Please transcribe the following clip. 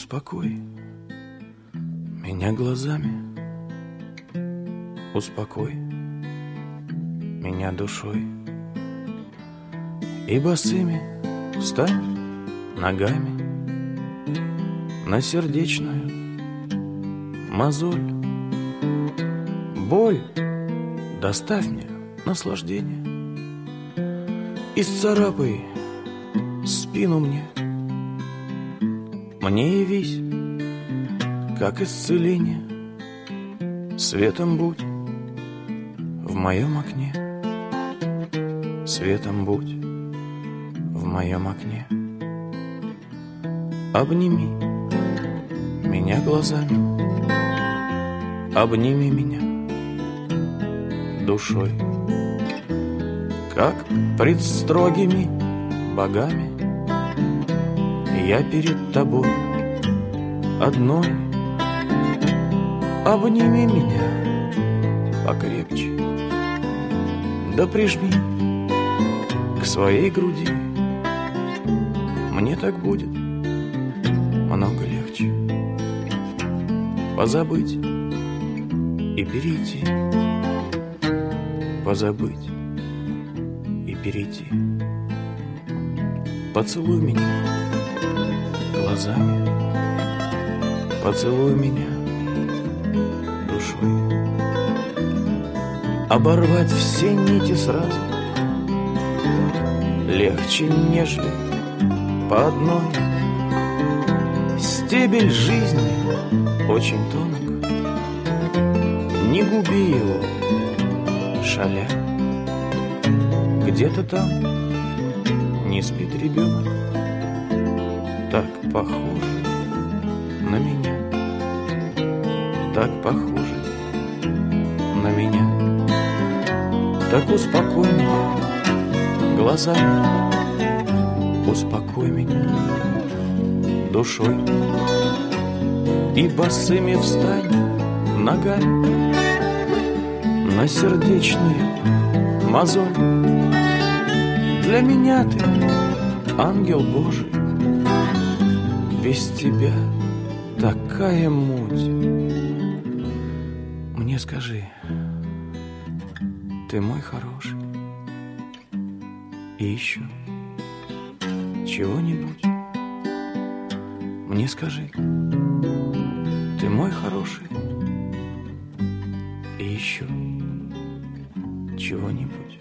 Успокой меня глазами, успокой меня душой, и босыми встань ногами на сердечную мозоль. Боль доставь мне наслаждение, исцарапай спину мне. Мне явись, как исцеление, светом будь в моем окне, светом будь в моем окне. Обними меня глазами, обними меня душой, как пред строгими богами я перед тобой одной. Обними меня покрепче, да прижми к своей груди. Мне так будет много легче позабыть и перейти, позабыть и перейти. Поцелуй меня глазами, поцелуй меня душой. Оборвать все нити сразу легче, нежели по одной. Стебель жизни очень тонок, не губи его, шаля. Где-то там не спит ребенок, так похожий на меня, так похожий на меня. Так успокой меня глазами, успокой меня душой, и босыми встань ногами на сердечную мозоль. Для меня ты ангел Божий, без тебя такая муть. Мне скажи, ты мой хороший, и еще чего-нибудь. Мне скажи, ты мой хороший, и еще чего-нибудь.